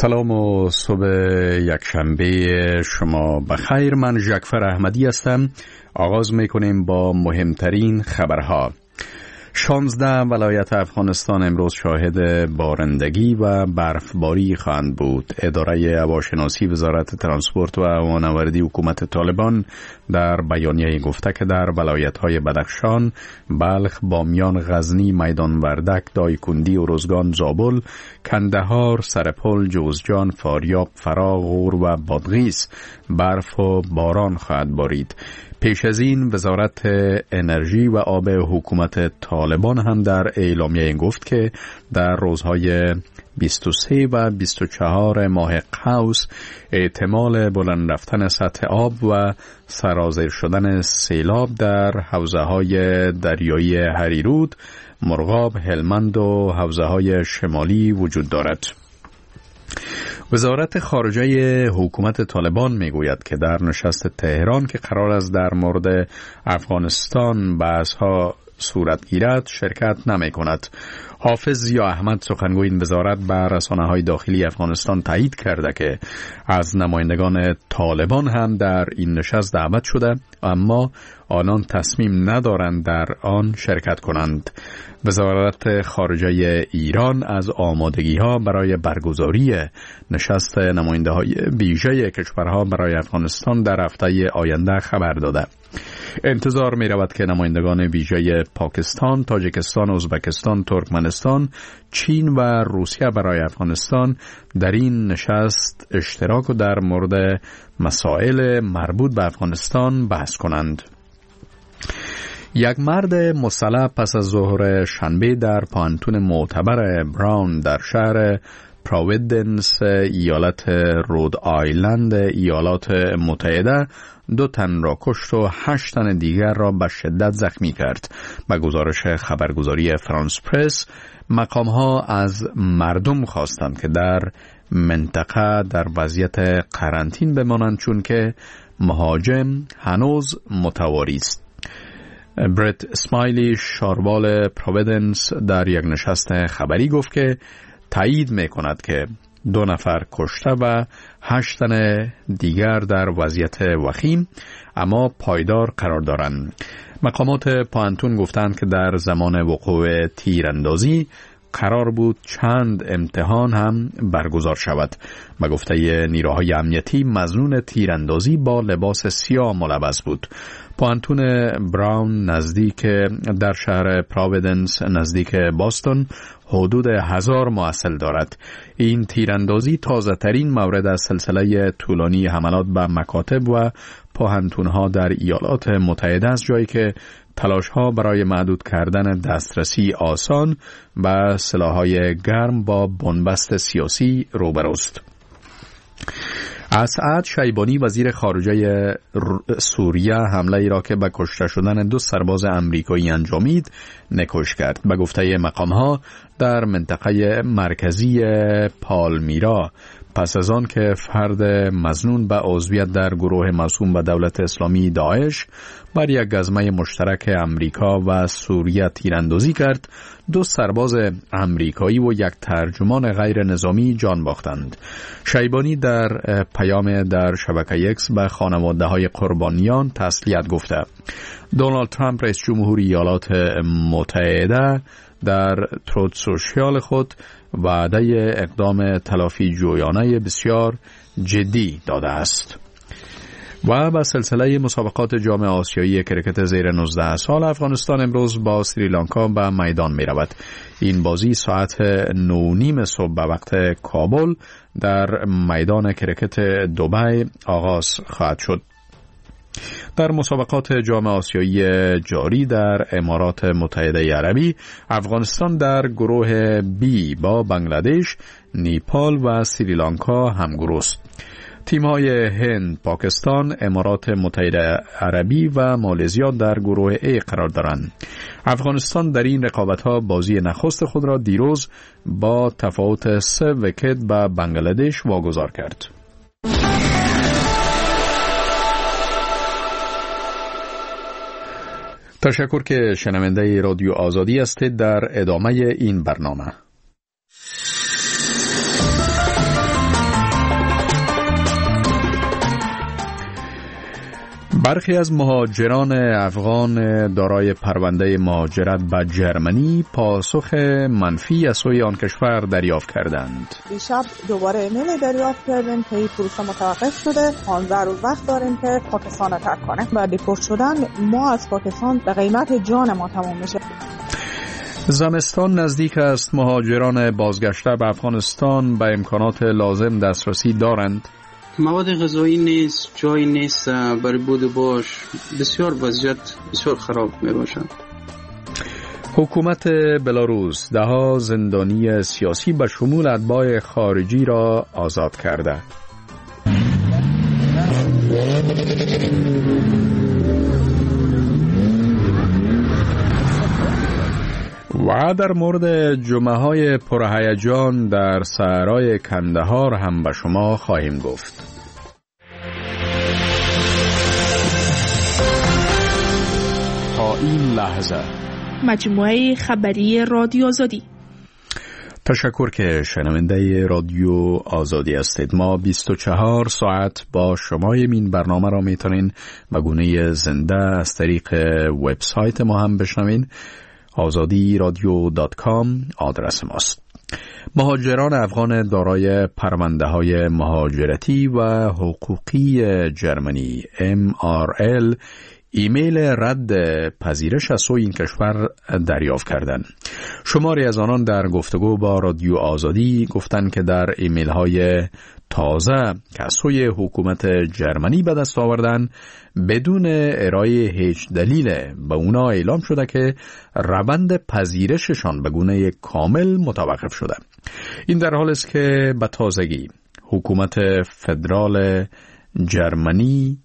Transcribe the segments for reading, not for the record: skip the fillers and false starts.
سلام و صبح یکشنبه شما بخیر. من ژکفر احمدی هستم. آغاز میکنیم با مهمترین خبرها. 16 ولایت افغانستان امروز شاهد بارندگی و برفباری خواهند بود. اداره هواشناسی وزارت ترانسپورت و هوانوردی حکومت طالبان در بیانیه گفته که در ولایت‌های بدخشان، بلخ، بامیان، غزنی، میدان وردک، دایکنډي، ارزگان، زابل، کندهار، سرپل، جوزجان، فاریاب، فراه، غور و بادغیس برف و باران خواهد بارید. پیش از این وزارت انرژی و آب حکومت طالبان هم در اعلامیه گفت که در روزهای 23 و 24 ماه قوس احتمال بلند رفتن سطح آب و سرازیر شدن سیلاب در حوزه‌های دریایی هریرود، مرغاب، هلمند و حوزه‌های شمالی وجود دارد. وزارت خارجه حکومت طالبان میگوید که در نشست تهران که قرار است در مورد افغانستان بحث‌ها صورت گیرد شرکت نمی کند. حافظ ضیا احمد سخنگوی این وزارت به رسانه‌های داخلی افغانستان تایید کرده که از نمایندگان طالبان هم در این نشست دعوت شده، اما آنان تصمیم ندارند در آن شرکت کنند. وزارت خارجه ایران از آمادگی‌ها برای برگزاری نشست نماینده‌های ویژه کشورها برای افغانستان در هفته آینده خبر داده. انتظار می رود که نمایندگان ویژه پاکستان، تاجیکستان، ازبکستان، ترکمنستان، چین و روسیه برای افغانستان در این نشست اشتراک و در مورد مسائل مربوط به افغانستان بحث کنند. یک مرد مسلح پس از ظهر شنبه در پانتون معتبر براون در شهر پرویدنس ایالت رود آیلند ایالات متحده 2 تن را کشت و 8 تن دیگر را به شدت زخمی کرد. به گزارش خبرگزاری فرانس پرس، مقام‌ها از مردم خواستند که در منطقه در وضعیت قرنطین بمانند چون که مهاجم هنوز متواری است. برت اسمایلی، شاروال پرویدنس، در یک نشست خبری گفت که تایید می‌کند که 2 نفر کشته و 8 تن دیگر در وضعیت وخیم اما پایدار قرار دارند. مقامات پانتون گفتند که در زمان وقوع تیراندازی قرار بود چند امتحان هم برگزار شود. به گفته نیروهای امنیتی مظنون تیراندازی با لباس سیاه ملبس بود. پانتون براون نزدیک در شهر پرویدنس نزدیک باستون حدود 1000 محصل دارد. این تیراندازی تازه ترین مورد از سلسله طولانی حملات به مکاتب و پانتون‌ها در ایالات متحده است، جایی که تلاش‌ها برای محدود کردن دسترسی آسان و سلاح‌های گرم با بنبست سیاسی روبروست. اسعد شیبانی وزیر خارجه سوریه حمله ای را که به کشته شدن 2 سرباز امریکایی انجامید نکوش کرد. به گفته مقام‌ها در منطقه مرکزی پالمیرا پس از آن که فرد مظنون به عضویت در گروه موسوم به دولت اسلامی داعش بر یک گزمه مشترک امریکا و سوریه تیراندازی کرد، 2 سرباز امریکایی و 1 ترجمان غیر نظامی جان باختند. شیبانی در پیام در شبکه اکس به خانواده های قربانیان تسلیت گفته. دونالد ترامپ رئیس جمهور ایالات متحده در تروت سوشیال خود وعده اقدام تلافی جویانه بسیار جدی داده است. و به سلسله مسابقات جام آسیایی کرکت زیر 19 سال افغانستان امروز با سریلانکا به میدان می رود. این بازی ساعت 9:30 صبح به وقت کابل در میدان کرکت دبی آغاز خواهد شد. در مسابقات جام آسیایی جاری در امارات متحده عربی، افغانستان در گروه بی با بنگلادش، نیپال و سریلانکا همگروه است. تیم‌های هند، پاکستان، امارات متحده عربی و مالزیا در گروه A قرار دارند. افغانستان در این رقابت‌ها بازی نخست خود را دیروز با تفاوت 3 ویکت به بنگلادش واگذار کرد. تشکر که شنونده رادیو آزادی هستید. در ادامه این برنامه برخی از مهاجران افغان دارای پرونده مهاجرت به جرمنی پاسخ منفی از سوی آن کشور دریافت کردند. دیشب دوباره ایمیل دریافت کردیم که این پروسه متوقف شده. 15 روز وقت داریم که پاکستان را ترک کنیم و دیپورت شدن ما از پاکستان به قیمت جان ما تمام میشه. زمستان نزدیک است. مهاجران بازگشته به افغانستان به امکانات لازم دسترسی دارند. مواد غذایی نیست، جایی نیست برای بود و باش. بسیار وضعیت بسیار خراب می باشد. حکومت بلاروس 10 زندانی سیاسی به شمول اتباع خارجی را آزاد کرده. و در مورد جمعه‌های پرهیجان در صحرای کندهار هم به شما خواهیم گفت. تا این لحظه مجموعه خبری رادیو آزادی. تشکر که شنونده رادیو آزادی هستید. ما 24 ساعت با شما این برنامه را میتونین به گونه زنده از طریق وبسایت ما هم بشنوین. azadiradio.com آدرس ماست. مهاجران افغان دارای پرونده های مهاجرتی و حقوقی جرمنی MRL ایمیل رد پذیرش از سوی این کشور دریافت کردند. شماری از آنان در گفتگو با رادیو آزادی گفتند که در ایمیل های تازه که از سوی حکومت جرمنی به دست آوردن بدون ارائه هیچ دلیل به اونا اعلام شده که روند پذیرششان به گونه کامل متوقف شده. این در حالی است که به تازگی حکومت فدرال جرمنی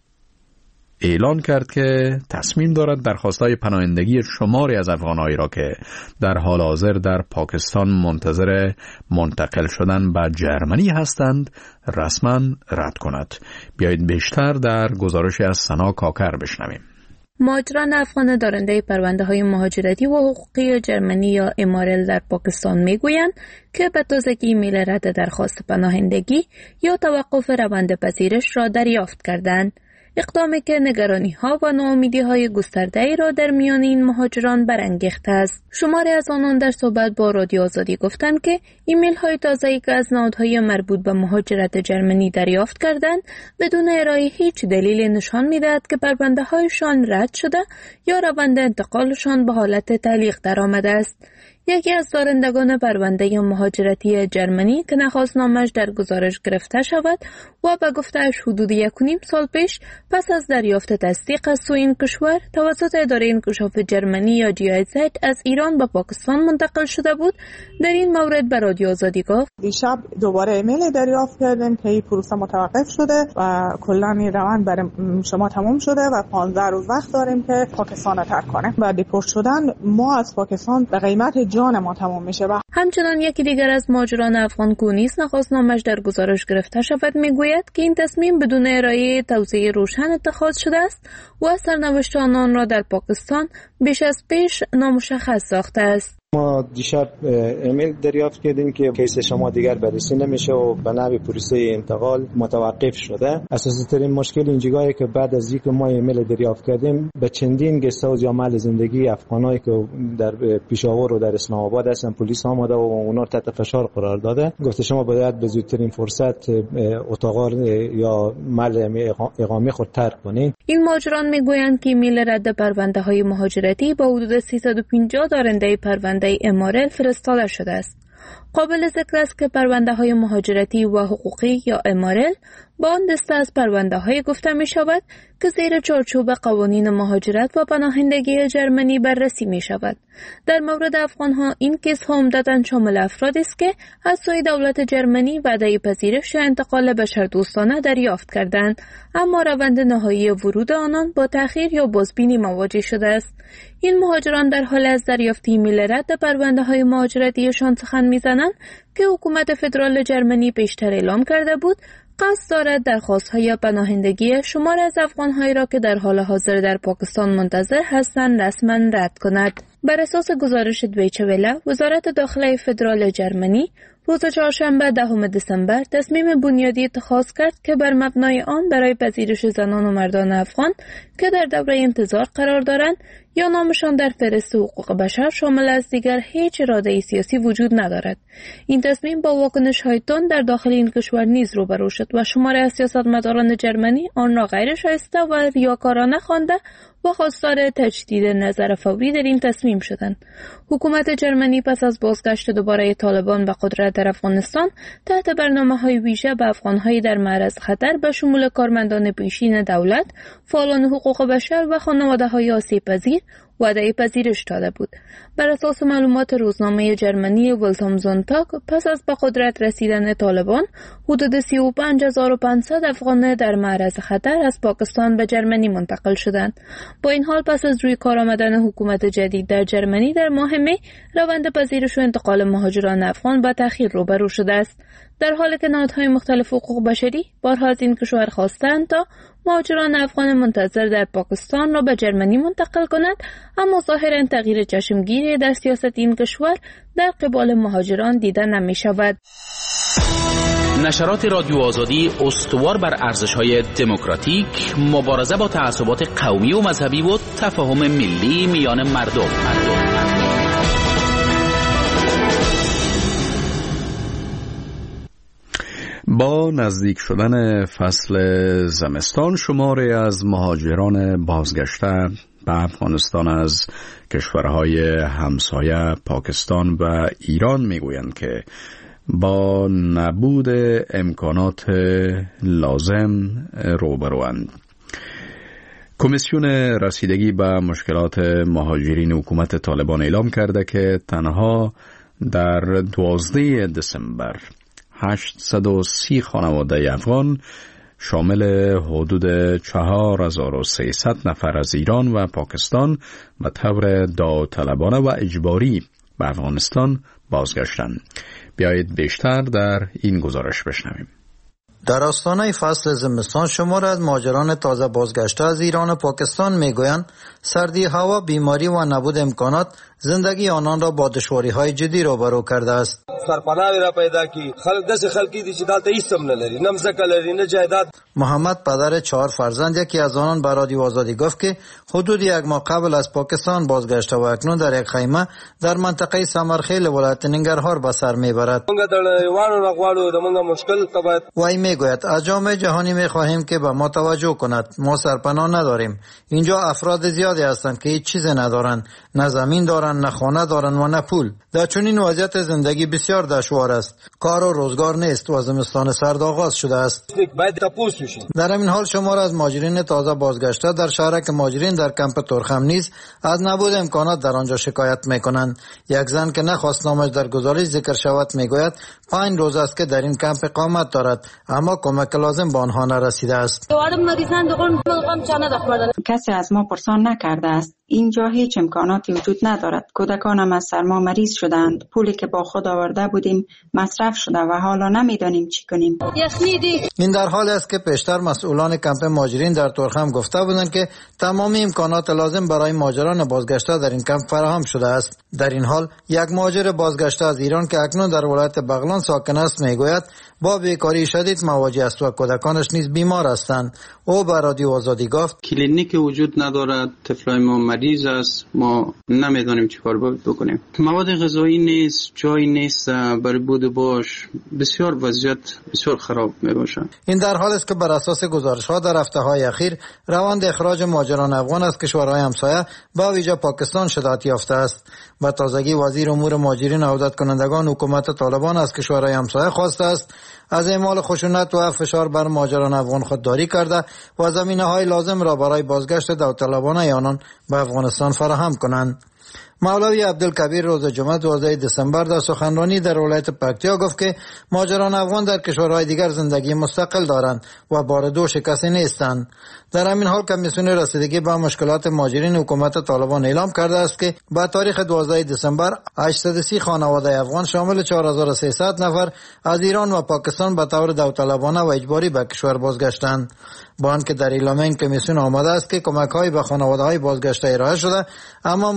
اعلان کرد که تصمیم دارد درخواست‌های پناهندگی شماری از افغان‌هایی را که در حال حاضر در پاکستان منتظر منتقل شدن به جرمنی هستند رسما رد کند. بیایید بیشتر در گزارش از سنا کاکر بشنویم. مهاجران افغان دارنده پرونده‌های مهاجرتی و حقوقی جرمنی یا MRL در پاکستان میگویند که به تازگی ایمیل رد درخواست پناهندگی یا توقف روند پذیرش را دریافت کردند. اقدامی که نگرانی‌ها و ناامیدی‌های گسترده‌ای را در میان این مهاجران برانگیخته است. شماری از آنان در صحبت با رادیو آزادی گفتند که ایمیل‌های تازه‌ای که از نهادهای مربوط به مهاجرت جرمنی دریافت کردند بدون ارائه هیچ دلیل نشان می‌دهد که پرونده‌هایشان رد شده یا روند انتقالشان به حالت تعلیق درآمده است. یکی از دارندگان پرونده مهاجرتی جرمنی که نخواستنامه‌اش در گزارش گرفته شود و به گفته‌اش حدود 1.5 سال پیش پس از دریافت تصدیق از سوی این کشور توسط اداره انکشاف جرمنی یا GIZ از ایران به پاکستان منتقل شده بود، در این مورد به رادیو آزادی گفت: دیشب دوباره ایمیل دریافت کردیم که این پروسه متوقف شده و کلاً این روند برای شما تمام شده و 15 روز وقت داریم که پاکستان را ترک کنیم و دیپورت شدن ما از پاکستان به قیمت جان ما تمام میشه. همچنان یکی دیگر از مهاجران افغان که نیز نخواستنامه‌اش در گزارش گرفته شود میگوید که این تصمیم بدون ارائه توضیح روشن اتخاذ شده است و سرنوشت آنان را در پاکستان بیش از پیش نامشخص ساخته است. ما دیشب ایمیل دریافت کردیم که کیس شما دیگر بررسی نمیشه و به نحو پروسه انتقال متوقف شده. اساسی ترین مشکل اینجاست که بعد از اینکه ما ایمیل دریافت کردیم به چندین گست هاوس یا محل زندگی افغانایی که در پیشاور و در اسلام آباد هستن پلیس آمده و اونا رو تحت فشار قرار داده. گفته شما باید به زودترین فرصت اتاق یا محل اقامه خود ترک کنین. این مهاجران میگویند که ایمیل رد پرونده های مهاجرتی با حدود 350 دارنده پرونده MRL فرستاده شده است. قابل ذکر است که پرونده های مهاجرتی و حقوقی یا MRL با آن دسته از پرونده های گفته می شود که زیر چارچوب قوانین مهاجرت و پناهندگی جرمنی بررسی می شود. در مورد افغان ها این کیس ها عمدتاً شامل افرادی است که از سوی دولت جرمنی وعده پذیرش یا انتقال بشردوستانه دریافت کردند، اما روند نهایی ورود آنان با تأخیر یا بازبینی مواجه شده است. این مهاجران در حال از دریافت ایمیل رد پرونده های مهاجرتیشان سخن می‌زنند که حکومت فدرال جرمنی پیشتر اعلام کرده بود قصد دارد درخواست‌های پناهندگی شمار از افغان‌هایی را که در حال حاضر در پاکستان منتظر هستند رسما رد کند. بر اساس گزارش دویچه وله، وزارت داخله فدرال جرمنی روز چهارشنبه 10 دسامبر تصمیم بنیادی اتخاذ کرد که بر مبنای آن برای پذیرش زنان و مردان افغان که در دوره انتظار قرار دارند یا نامشان در فهرست حقوق بشر شامل از دیگر هیچ اراده سیاسی وجود ندارد. این تصمیم با واکنش‌های تند در داخل این کشور نیز روبرو شد و شماری از سیاستمداران جرمنی آن را غیر شایسته و ریاکارانه خوانده و خواستار تجدید نظر فوری در این تصمیم شدند. حکومت جرمنی پس از بازگشت دوباره طالبان به قدرت در افغانستان تحت برنامه‌های ویژه به افغان‌های در معرض خطر به شمول کارمندان پیشین دولت، فعالان حقوق بشر و خانواده‌های آسیب‌پذیر وعده پذیرش داده بود. بر اساس معلومات روزنامه جرمنی ولتامزونتاگ پس از به قدرت رسیدن طالبان حدود 35500 افغان در معرض خطر از پاکستان به جرمنی منتقل شدند. با این حال پس از روی کار آمدن حکومت جدید در جرمنی در ماه می روند پذیرش و انتقال مهاجران افغان با تأخیر روبرو شده است، در حالی که نهادهای مختلف حقوق بشری بارها از این کشور خواستند تا مهاجران افغان منتظر در پاکستان را به جرمنی منتقل کند، اما ظاهراً تغییر چشمگیری در سیاست این کشور در قبال مهاجران دیده نمی شود. نشرات رادیو آزادی استوار بر ارزش‌های دموکراتیک، مبارزه با تعصبات قومی و مذهبی و تفاهم ملی میان مردم. با نزدیک شدن فصل زمستان شماری از مهاجران بازگشته به افغانستان از کشورهای همسایه پاکستان و ایران میگویند که با نبود امکانات لازم روبروند. کمیسیون رسیدگی به مشکلات مهاجرین حکومت طالبان اعلام کرده که تنها در 12 دسامبر 830 خانواده افغان شامل حدود 4300 نفر از ایران و پاکستان به طور داوطلبانه و اجباری به افغانستان بازگشتند. بیایید بیشتر در این گزارش بشنویم. در آستانه فصل زمستان شمار از مهاجران تازه بازگشته از ایران و پاکستان میگویند سردی هوا، بیماری و نبود امکانات زندگی آنان را با دشواری‌های جدی روبرو کرده است. سرپناه را پیدا کی خلقی دي چې دلته هیڅ هم نه لري، نه ځمکه لري نه جایداد. محمد پدر 4 فرزند یکی از آنان به رادیو آزادی گفت که حدود 1 ماه قبل از پاکستان بازگشته و اکنون در یک خیمه در منطقه سمرخیل ولایت ننگرهار به سر میبرد. وی میگوید از جامعه جهانی میخواهیم که به ما توجه کند. ما سرپناه نداریم. اینجا افراد زیادی هستند که هیچ چیز ندارند، نه زمین دارند، نه خانه دارند و نه پول. در چنین وضعیت زندگی بسیار دشوار است. کار و روزگار نیست و زمستان سرد آغاز شده است. در این حال شمار از مهاجرین تازه بازگشته در شهرک مهاجرین در کمپ ترخم نیز از نبود امکانات در آنجا شکایت میکنند. یک زن که نخواست نامش در گزارش ذکر شود میگوید 5 روز است که در این کمپ اقامت دارد اما کمک لازم به آنها نرسیده است. کسی از ما پرسان نکرده است. اینجا هیچ امکاناتی وجود ندارد. کودکانم از سرما مریض شدند. پولی که با خود آورده بودیم مصرف شده و حالا نمیدانیم چی کنیم. این در حالی است که پیشتر مسئولان کمپ مهاجرین در ترخم گفته بودند که تمام امکانات لازم برای مهاجران بازگشته در این کمپ فراهم شده است. در این حال یک مهاجر بازگشته از ایران که اکنون در ولایت بغلان ساکن است میگوید با بیکاری شدید مواجه است و کودکانش نیز بیمار هستند. او به رادیو آزادی گفت کلینیک وجود ندارد، طفلای ما مریض است، ما نمیدونیم چیکار بکنیم. مواد غذایی نیست، جای نیست برای بود باش، بسیار وضعیت بسیار خراب میباشه. این در حالی است که بر اساس گزارش‌ها در هفته‌های اخیر روند اخراج مهاجران افغان از کشورهای همسایه به ویژه پاکستان شدت یافته است. به تازگی وزیر امور مهاجرین عودت کنندگان حکومت طالبان از کشورهای همسایه خواسته است از اعمال خشونت و فشار بر مهاجران افغان خودداری کرده و زمینه‌های لازم را برای بازگشت داوطلبانه آنان به افغانستان فراهم کنند. مولوی عبدالکبیر روز جمعه 12 دسامبر در سخنرانی در ولایت پکتیا گفت که مهاجران افغان در کشورهای دیگر زندگی مستقل دارند و بار دوش کسی نیستند. در همین حال کمیسیون رسیدگی به مشکلات مهاجرین حکومت طالبان اعلام کرده است که با تاریخ 12 دسامبر 830 خانواده افغان شامل 4300 نفر از ایران و پاکستان به طور داوطلبانه و اجباری به کشور بازگشتند. با آنکه در اعلامیه این کمیسیون آمده است که کمک‌های به خانواده‌های بازگشته ارائه شده اما مهاجران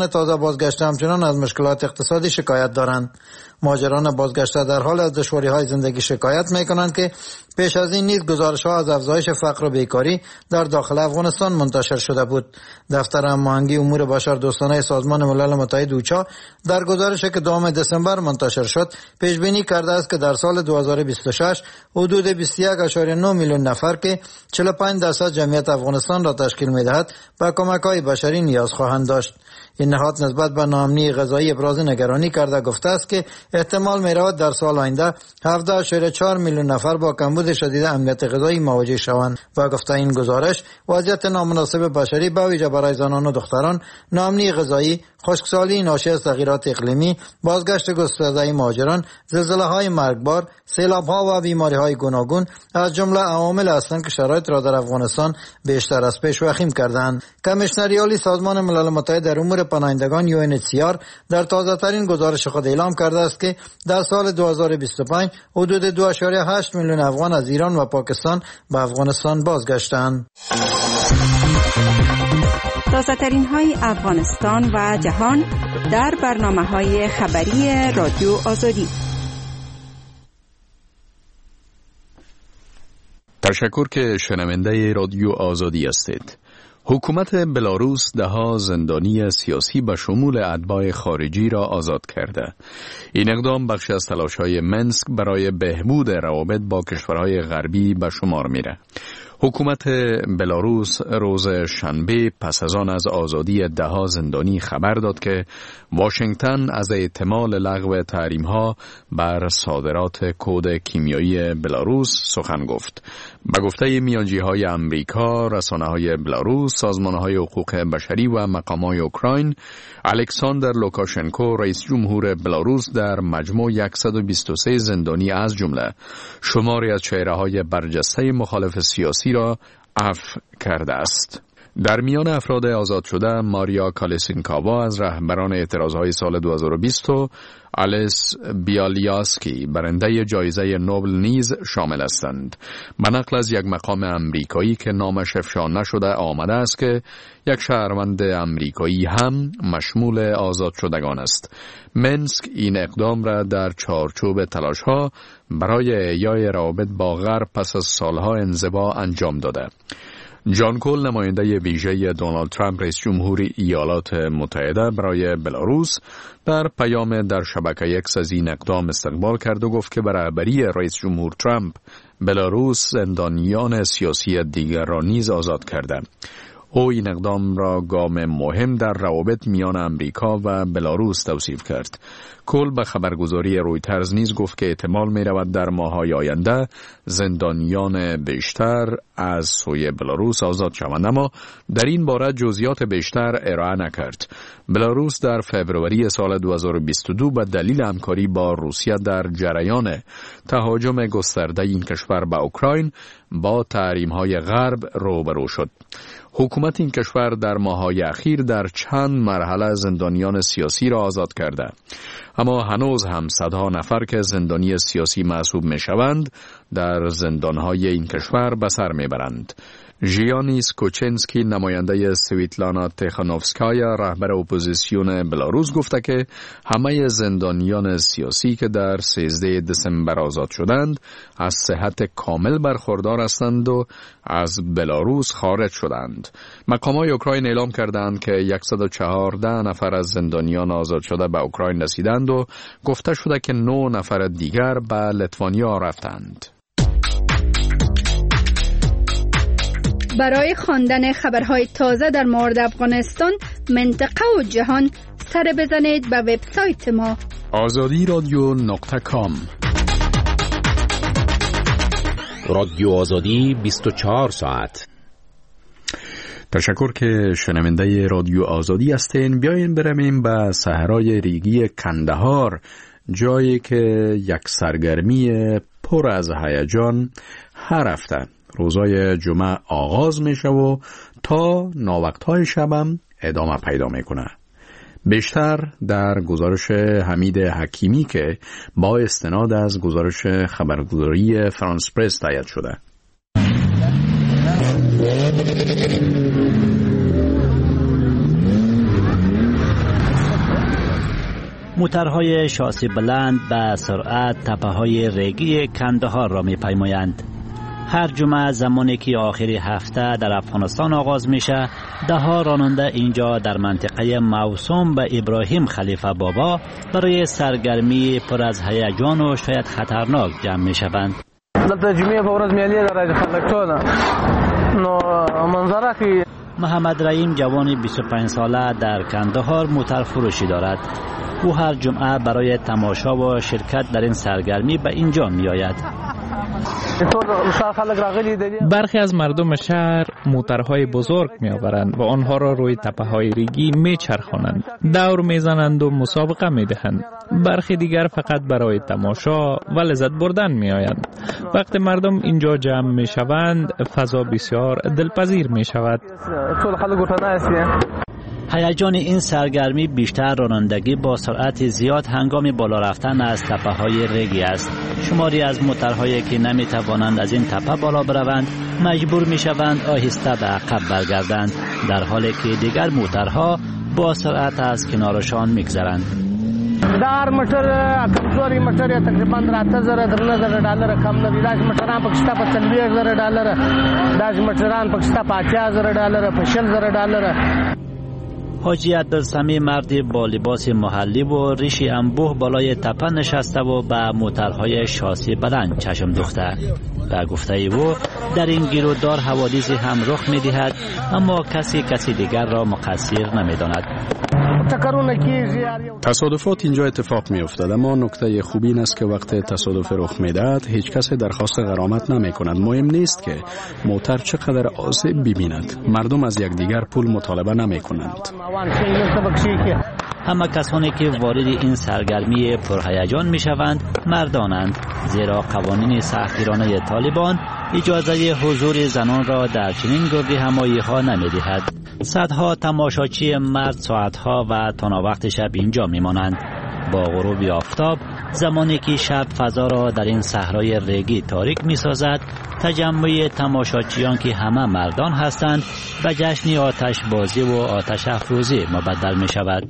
مهاجران تازه بازگشته همچنان از مشکلات اقتصادی شکایت دارند. مهاجران بازگشته در حال از دشواری‌های زندگی شکایت می‌کنند که پیش از این نیز گزارش‌ها از افزایش فقر و بیکاری در داخل افغانستان منتشر شده بود. دفتر هماهنگی امور بشردوستانه سازمان ملل متحد اوچا در گزارشی که 2 دسامبر منتشر شد پیش بینی کرده است که در سال 2026 حدود 21.9 میلیون نفر که 45% جمعیت افغانستان را تشکیل می‌دهد به کمک‌های بشری نیاز خواهند داشت. این نهاد نسبت به ناامنی غذایی ابراز نگرانی کرده گفته است که احتمال می‌رود در سال آینده 17.4 میلیون نفر با کمبود شدید امنیت غذایی مواجه شوند و گفته این گزارش وضعیت نامناسب بشری به ویژه برای زنان و دختران، ناامنی غذایی، خشکسالی ناشی از تغییرات اقلیمی، بازگشت گسترده مهاجران، زلزله‌های مرگبار، سیلاب‌ها و بیماری‌های گوناگون از جمله عوامل هستند که شرایط را در افغانستان بیشتر از پیش وخیم کردند. کمیشنر عالی سازمان ملل متحد در امور پناهندگان UNHCR در تازه‌ترین گزارش خود اعلام کرده است که در سال 2025 حدود 2.8 میلیون افغان از ایران و پاکستان به افغانستان بازگشتند. تازه‌ترین های افغانستان و جهان در برنامه‌های خبری رادیو آزادی. تشکر که شنونده رادیو آزادی هستید. حکومت بلاروس ده‌ها زندانی سیاسی به شمول اتباع خارجی را آزاد کرده. این اقدام بخشی از تلاش‌های منسک برای بهبود روابط با کشورهای غربی به شمار میره. حکومت بلاروس روز شنبه پس از آن از آزادی ده‌ها زندانی خبر داد که واشنگتن از احتمال لغو تحریم‌ها بر صادرات کود کیمیایی بلاروس سخن گفت. به گفته میانجی‌های امریکا، رسانه‌های بلاروس، سازمان‌های حقوق بشری و مقام‌های اوکراین، الکساندر لوکاشنکو رئیس جمهور بلاروس در مجموع 123 زندانی از جمله شماری از چهره‌های برجسته مخالف سیاسی را عفو کرده است. در میان افراد آزاد شده ماریا کالسینکاوا از رهبران اعتراضهای سال 2020 و آلیس بیالیاسکی برنده جایزه نوبل نیز شامل هستند. به نقل از یک مقام امریکایی که نامش افشا نشده آمده است که یک شهروند امریکایی هم مشمول آزاد شدگان است. منسک این اقدام را در چارچوب تلاش‌ها برای احیای روابط با غرب پس از سالها انزوا انجام داده. جان کول نماینده ویژه دونالد ترامپ رئیس جمهور ایالات متحده برای بلاروس در پیام در شبکه اکس از این اقدام استقبال کرد و گفت که به رهبری رئیس جمهور ترامپ بلاروس زندانیان سیاسی دیگر را نیز آزاد کرده. او این اقدام را گام مهم در روابط میان امریکا و بلاروس توصیف کرد. کل به خبرگزاری رویترز نیز گفت که احتمال می رود در ماه‌های آینده زندانیان بیشتر از سوی بلاروس آزاد شوند، اما در این باره جزئیات بیشتر ارائه نکرد. بلاروس در فوریه سال 2022 به دلیل همکاری با روسیه در جریان تهاجم گسترده این کشور به اوکراین با تحریم‌های غرب روبرو شد. حکومت این کشور در ماه‌های اخیر در چند مرحله زندانیان سیاسی را آزاد کرده، اما هنوز هم صدها نفر که زندانی سیاسی محسوب می‌شوند در زندان‌های این کشور به سر می‌برند. ژیانیس کوچنسکی نماینده سویتلانا تخانوفسکایا رهبر اپوزیسیون بلاروس گفته که همه زندانیان سیاسی که در 13 دسامبر آزاد شدند از صحت کامل برخوردار هستند و از بلاروس خارج شدند. مقامات اوکراین اعلام کردند که 114 نفر از زندانیان آزاد شده به اوکراین رسیدند و گفته شده که 9 نفر دیگر به لیتوانیا رفتند. برای خواندن خبرهای تازه در مورد افغانستان، منطقه و جهان سر بزنید به وبسایت ما azadi.com. رادیو آزادی 24 ساعت. تشکر که شنونده رادیو آزادی هستین. بیاین برویم به صحرای ریگی کندهار، جایی که یک سرگرمی پر از هیجان هر هفته روزای جمعه آغاز میشه و تا ناوقتهای شبم ادامه پیدا میکنه. بیشتر در گزارش حمید حکیمی که با استناد از گزارش خبرگزاری فرانس پرس تایید شده. موترهای شاسی بلند به سرعت تپه‌های ریگی کندهار را می‌پیمایند. هر جمعه زمانی که آخری هفته در افغانستان آغاز میشه، ده‌ها راننده اینجا در منطقه موسوم به ابراهیم خلیفه بابا برای سرگرمی پر از هیجان و شاید خطرناک جمع میشوند. دلته جمعه په ورځ میلې درای خلک ټول نو منظره کې محمد رحیم جوانی 25 ساله در کندهار موتر فروشی دارد. او هر جمعه برای تماشا و شرکت در این سرگرمی به اینجا می آید. برخی از مردم شهر موترهای بزرگ می آورند و آنها را روی تپه‌های ریگی می چرخانند، دور می زنند و مسابقه می دهند. برخی دیگر فقط برای تماشا و لذت بردن می آیند. وقتی مردم اینجا جمع می شوند، فضا بسیار دلپذیر می شود. هیجان این سرگرمی بیشتر رانندگی با سرعت زیاد هنگام بالا رفتن از تپه‌های ریگی است. شماری از موترهایی که نمی‌توانند از این تپه بالا بروند مجبور می‌شوند آهسته به عقب برگردند، در حالی که دیگر موترها با سرعت از کنارشان می‌گذرند. دار موټر کمزوري موټر تقریبا $3000 کم نه دي. دا موټران پاکستان په $30,000 دا موټران پاکستان په $80,000 په $60,000. حاجی عبدالسمی مردی با لباس محلی و ریشی انبوه بالای تپه نشسته و به موترهای شاسی بلند چشم دوخته. به گفته او در این گیرودار حوادثی هم رخ می دهد، اما کسی دیگر را مقصر نمی داند. تصادفات اینجا اتفاق می افتد، اما نکته خوبی این است که وقت تصادف رخ می دهد هیچ کسی درخواست غرامت نمی کند. مهم نیست که موتر چقدر آسیب ببیند، مردم از یکدیگر پول مطالبه نمی کنند. اما کسانی که وارد این سرگرمی پرهیجان می شوند مردانند، زیرا قوانین سختگیرانه طالبان اجازه حضور زنان را در چنین گرد همایی ها نمی دهد. صدها تماشاچی مرد ساعتها و تا وقت شب اینجا می مانند. با غروب آفتاب، زمانی که شب فضا را در این صحرای ریگی تاریک می سازد، تجمع تماشاچیان که همه مردان هستند به جشن آتش بازی و آتش افروزی مبدل می شود.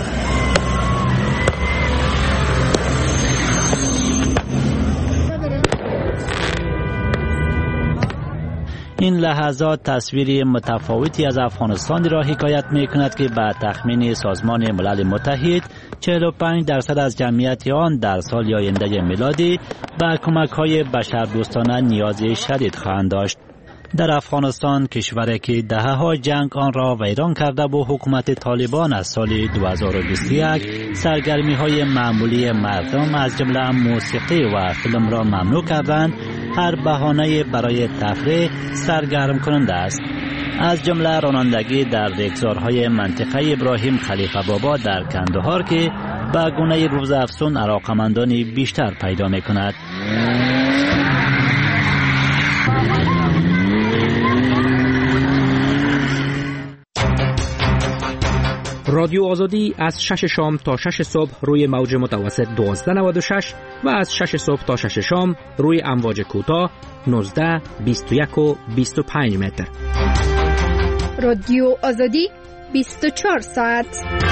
این لحظات تصویری متفاوتی از افغانستان را حکایت می کند که به تخمین سازمان ملل متحد 45% از جمعیت آن در سال آینده میلادی به کمک‌های بشردوستانه نیاز شدید خواهند داشت. در افغانستان، کشوری که دهه‌ها جنگ آن را ویران کرده و حکومت طالبان از سال 2021 سرگرمی‌های معمولی مردم از جمله موسیقی و فیلم را ممنوع کردند، هر بهانه برای تفریح سرگرم کننده است. از جمله رانندگی در ریگزارهای منطقه ابراهیم خلیفه بابا در کندهار که به گونه روزافزون علاقمندانی بیشتر پیدا می کند. رادیو آزادی از 6 شام تا 6 صبح روی موج متوسط 1296 و از 6 صبح تا 6 شام روی امواج کوتاه 19، 21 و 25 متر. رادیو آزادی 24 ساعت.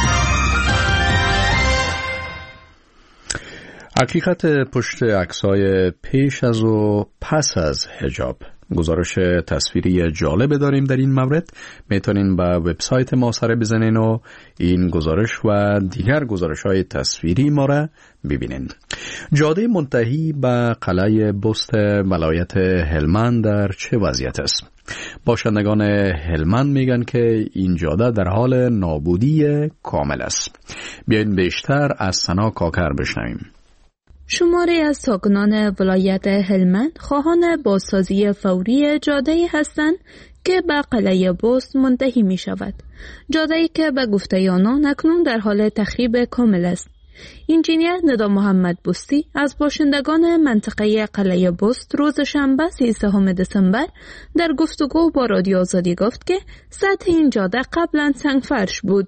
حقیقت پشت عکس‌های پیش از و پس از حجاب. گزارش تصویری جالب داریم در این مورد. میتونین به وبسایت ما سر بزنین و این گزارش و دیگر گزارش‌های تصویری ما را ببینین. جاده منتهی به قلعه بست ولایت هلمند در چه وضعیت است؟ باشندگان هلمند میگن که این جاده در حال نابودی کامل است. بیاین بیشتر از سنا کاکر بشنویم. شماری از ساکنان ولایت هلمند خواهان بازسازی فوری جاده‌ای هستند که به قلعه بست منتهی می شود. جاده‌ای که به گفته آنان اکنون در حال تخریب کامل است. انجینیر ندا محمد بستی از باشندگان منطقه قلعه بست روز شنبه 13 دسامبر در گفتگو با رادیو آزادی گفت که سطح این جاده قبلا سنگفرش بود.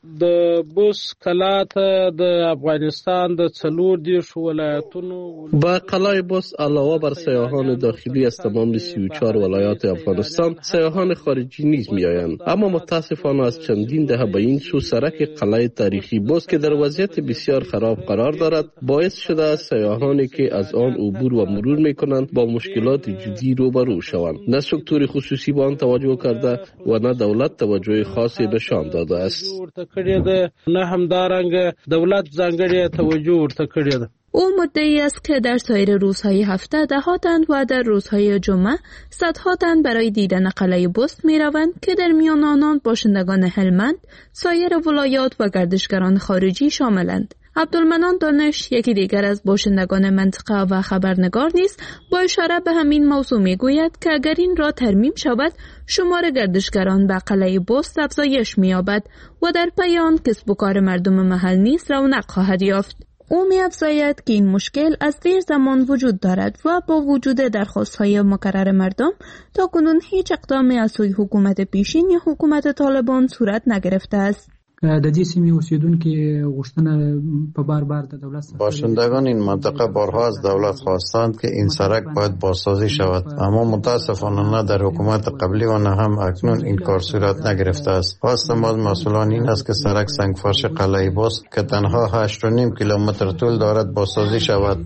د بوس کلا ته د افغانستان د 14 ولایتونو با قلعه بوس علاوه بر سیاحان داخلی از تمام 34 ولایات افغانستان سیاحان خارجی نیز میآیند، اما متاسفانه از چندین دهه به این سو سرک قلعه تاریخی بوس که در وضعیت بسیار خراب قرار دارد باعث شده است سیاحانی که از آن عبور و مرور میکنند با مشکلات جدی روبرو شوند. نه سکتور خصوصی به آن توجه کرده و نه دولت توجه خاصی نشان داده است. نه همدارنګ دولت ځانګړې توجه ورته کړې ده. او مدعی است که در سایر روزهای هفته ده‌ها تن و در روزهای جمعه صدها تن برای دیدن قلعه بست می روند که در میان آنان باشندگان هلمند، سایر ولایات و گردشگران خارجی شاملند. عبدالمنان دانش، یکی دیگر از باشندگان منطقه و خبرنگار نیز با اشاره به همین موضوع می گوید که اگر این را ترمیم شود شمار گردشگران به قلعه بست افزایش می یابد و در پی آن کسب و کار مردم محل نیز رونق خواهد یافت. او می افزاید که این مشکل از دیر زمان وجود دارد و با وجود درخواست‌های مکرر مردم تا کنون هیچ اقدامی از سوی حکومت پیشین یا حکومت طالبان صورت نگرفته است. د دې سیمې اوسیدونکو غوښتنه په بار د دولت باشندگان این منطقه بارها از دولت خواستند که این سرک باید بازسازی شود، اما متاسفانه نه در حکومت قبلی و نه هم اکنون این کار صورت نگرفته است. خواست ما از مسئولان این است که سرک سنگفرش قلعه بست که تنها 8.5 کیلومتر طول دارد بازسازی شود.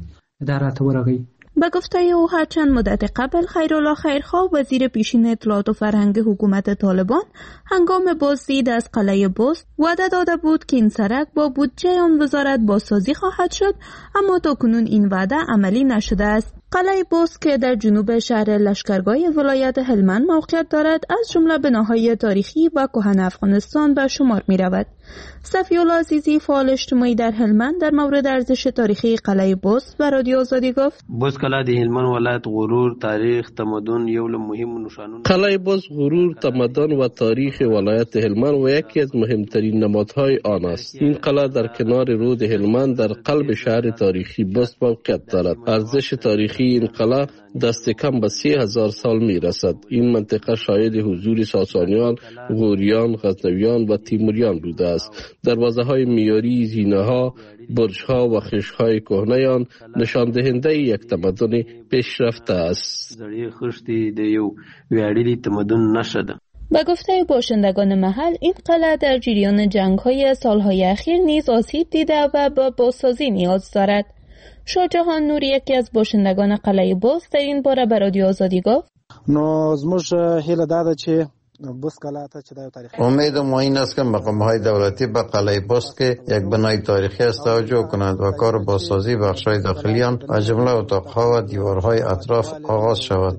به گفته او چند مدت قبل خیرالله خیرخواه وزیر پیشین اطلاعات و فرهنگ حکومت طالبان هنگام بازدید از قلعه بست وعده داده بود که این سرک با بودجه آن وزارت بازسازی خواهد شد، اما تاکنون این وعده عملی نشده است. قلعه بست که در جنوب شهر لشکرگاه ولایت هلمند موقعیت دارد از جمله بناهای تاریخی و کهن افغانستان به شمار می رود. صفی‌الله عزیزی فعال اجتماعی در هلمند در مورد ارزش تاریخی قلعه بست و رادیو آزادی گفت: بست قلعه د هلمند ولایت غرور، تاریخ، تمدن یو له مهم نشانونه. قلعه بست غرور، تمدن و تاریخ ولایت هلمند و یکی از مهمترین نمادهای آن است. این قلعه در کنار رود هلمند در قلب شهر تاریخی بست موقعیت دارد. ارزش تاریخی این قلعه دست کم به 3000 سال می رسد. این منطقه شاهد حضور ساسانیان، غوریان، غزنویان و تیموریان بوده است. دروازه های میاری، زینه ها، برج ها و خشت های کهنه آن نشان دهنده یک تمدن پیشرفته است. زړې خښتې د یو ویاړلي تمدن نښه ده. به گفته باشندگان محل این قلعه در جریان جنگ‌های سالهای اخیر نیز آسیب دیده و با بازسازی نیاز دارد. شاهجهان نوری، یکی از باشندگان قلعه بست، در این باره به رادیو آزادی گفت: نو زموږ هیله دا ده چې بست قلعه ته چې د تاریخ امید ما این است که مقام‌های دولتی به قلعه بست که یک بنای تاریخی است توجه کنند و کار بازسازی بخش‌های داخلی آن از جمله اتاق‌ها و دیوارهای اطراف آغاز شود.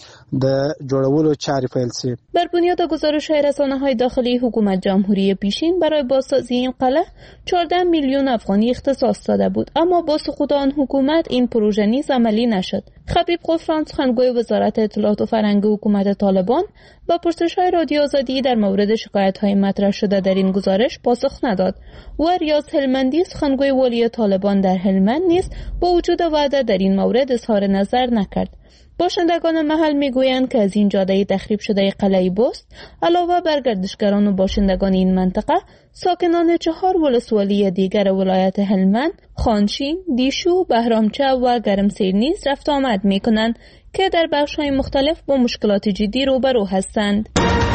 د جوړولو چارې پیل شي. بر بنیاد گزارش‌های رسانه‌های داخلی حکومت جمهوری پیشین برای بازسازی این قلعه 14 میلیون افغانی اختصاص داده بود، اما با سقوط آن حکومت این پروژه نیز عملی نشد. خبیب قفران، سخنگوی وزارت اطلاعات و فرهنگ حکومت طالبان، با پرسش‌های رادیو آزادی در مورد شکایت‌های مطرح شده در این گزارش پاسخ نداد. و ریاض هلمندی، سخنگوی والی طالبان در هلمند نیز با وجود وعده در این مورد اظهار نظر نکرد. باشندگان محل میگویند که از این جاده تخریب شده قلعه بست علاوه بر گردشگران و باشندگان این منطقه، ساکنان 4 ولسوالی دیگر ولایت هلمند، خانشین، دیشو، بهرامچه و گرمسیر نیز رفت آمد میکنند که در بخش‌های مختلف با مشکلات جدی روبرو هستند.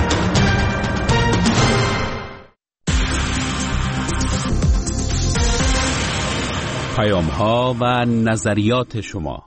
پیام‌ها و نظریات شما.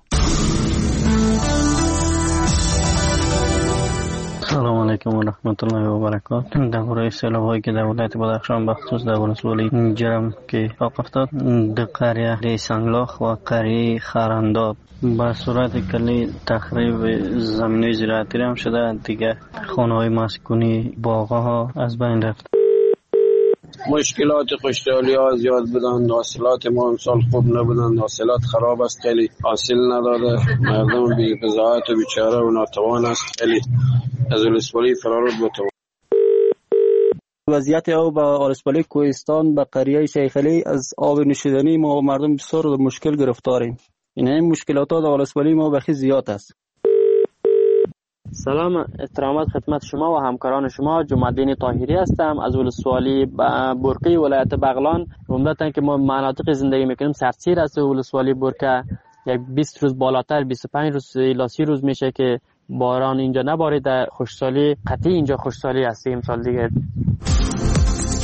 سلام علیکم و رحمت الله و برکاته. درباره سیلاب‌هایی که در ولایت بدخشان بخصوص در ولسوالی جرم که رخ افتاد در قریه سنگلاخ و قریه خرانداب به صورت کلی تخریب زمینه زراعتی هم شده، دیگه خانه‌های مسکونی، باغ‌ها از بین رفت. مشکلات خشکسالی ها زیاد بودند، حاصلات ما امسال خوب نبودند، حاصلات خراب است، خیلی حاصل نداده، مردم بی غذایت و بیچاره و ناتوان است، خیلی از ولسوالی فرار بود. وضعیت آب به ولسوالی کوهستان به قریه شیخ علی از آب نوشیدنی ما و مردم بسیار مشکل گرفتاریم. این مشکلات ها در ولسوالی ما بخی زیاد است. سلام، احترامات خدمت شما و همکاران شما. جمع‌الدین طاهری هستم از ولسوالی برقی ولایت بغلان. عمدتاً که ما مناطق زندگی میکنیم سرسیر است ولسوالی برقه. یک 20 روز بالاتر 25 روز الی 30 روز میشه که باران اینجا نباریده. خوشسالی قطعی اینجا خوشسالی هست. امسال دیگه